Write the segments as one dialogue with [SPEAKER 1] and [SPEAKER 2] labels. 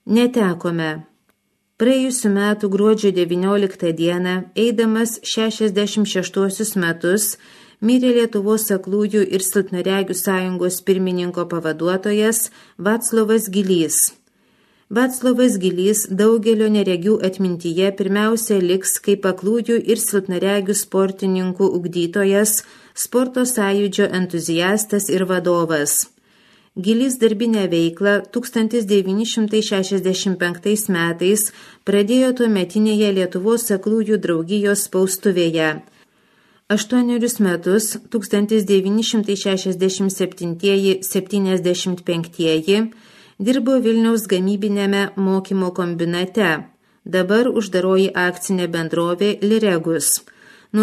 [SPEAKER 1] netekome. Praėjusiu metu gruodžio 19 dieną, eidamas 66 metus, mirė Lietuvos aklųjų ir silpnaregių sąjungos pirmininko pavaduotojas Vaclovas Gilys. Vaclovas Gilys daugelio neregių atmintyje pirmiausia liks kaip aklųjų ir silpnaregių sportininkų ugdytojas, sporto sąjūdžio entuziastas ir vadovas. Gilys darbinę veiklą 1965 metais pradėjo tuometinėje Lietuvos aklųjų draugijos spaustuvėje. 8 metus 1967–75 dirbo Vilniaus gamybinėme mokymo kombinate, dabar uždaroji akcinė bendrovė Liregus. Nuo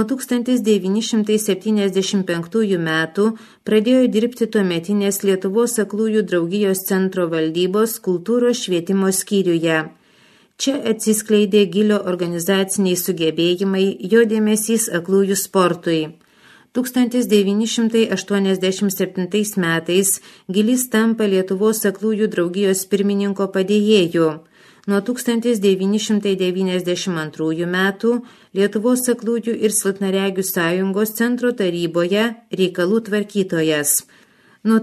[SPEAKER 1] 1975 metų pradėjo dirbti tuometinės Lietuvos aklųjų draugijos centro valdybos kultūros švietimo skyriuje. Čia atsiskleidė Gilio organizaciniai sugebėjimai, jo dėmesys aklųjų sportui. 1987 metais Gilys tampa Lietuvos aklųjų draugijos pirmininko padėjėju. Nuo 1992 metų Lietuvos aklųjų ir silpnaregių sąjungos centro taryboje reikalų tvarkytojas. Nuo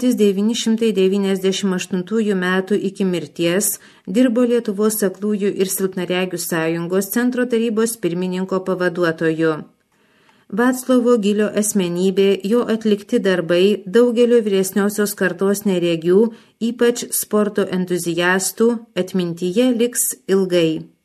[SPEAKER 1] 1998 metų iki mirties dirbo Lietuvos aklųjų ir silpnaregių sąjungos centro tarybos pirmininko pavaduotoju. Vaclovo Gilio asmenybė, jo atlikti darbai daugelio vyresniosios kartos neregių, ypač sporto entuziastų, atmintyje liks ilgai.